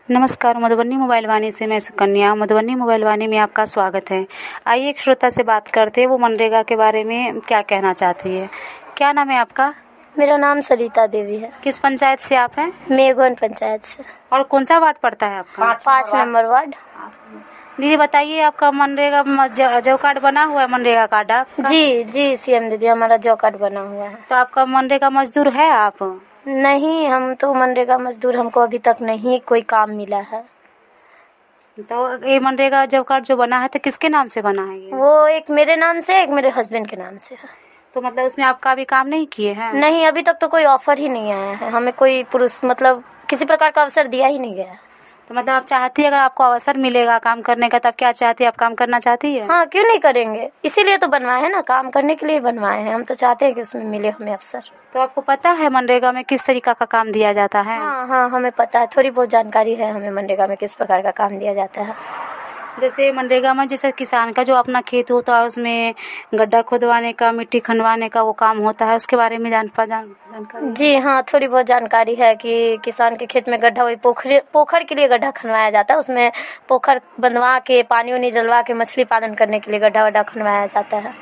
नमस्कार, मधुबनी मोबाइल वाणी से मैं सुकन्या। मधुबनी मोबाइल वाणी में आपका स्वागत है। आइए एक श्रोता से बात करते हैं, वो मनरेगा के बारे में क्या कहना चाहती है। क्या नाम है आपका? मेरा नाम सरिता देवी है। किस पंचायत से आप हैं? मेघवन पंचायत से। और कौन सा वार्ड पड़ता है आपका? 5 नंबर वार्ड। दीदी बताइए, आपका मनरेगा जॉब कार्ड बना हुआ है? मनरेगा कार्ड आपका? जी सीएम दीदी, हमारा जॉब कार्ड बना हुआ है। तो आपका मनरेगा मजदूर है आप? नहीं, हम तो मनरेगा मजदूर, हमको अभी तक नहीं कोई काम मिला है। तो ये मनरेगा जॉब कार्ड जो बना है तो किसके नाम से बना है ये? वो एक मेरे नाम से, एक मेरे हस्बैंड के नाम से है। तो मतलब उसमें आपका अभी काम नहीं किए हैं? नहीं, अभी तक तो कोई ऑफर ही नहीं आया है हमें, कोई पुरुष मतलब किसी प्रकार का अवसर दिया ही नहीं गया है। तो मतलब आप चाहती है, अगर आपको अवसर मिलेगा काम करने का, तब क्या चाहती है, आप काम करना चाहती है? हाँ, क्यों नहीं करेंगे, इसीलिए तो बनवाए हैं ना, काम करने के लिए बनवाए हैं। हम तो चाहते हैं कि उसमें मिले हमें अवसर। तो आपको पता है मनरेगा में किस तरीका का काम दिया जाता है? हाँ, हमें पता है, थोड़ी बहुत जानकारी है हमें मनरेगा में किस प्रकार का काम दिया जाता है। जैसे मनरेगा में जैसे किसान का जो अपना खेत होता है, उसमें गड्ढा खोदवाने का, मिट्टी खनवाने का वो काम होता है, उसके बारे में जानकारी? जी हाँ, थोड़ी बहुत जानकारी है कि किसान के खेत में गड्ढा, वही पोखर के लिए गड्ढा खनवाया जाता है। उसमें पोखर बनवा के, पानी उनी डलवा के मछली पालन करने के लिए गड्ढा वड्ढा खनवाया जाता है।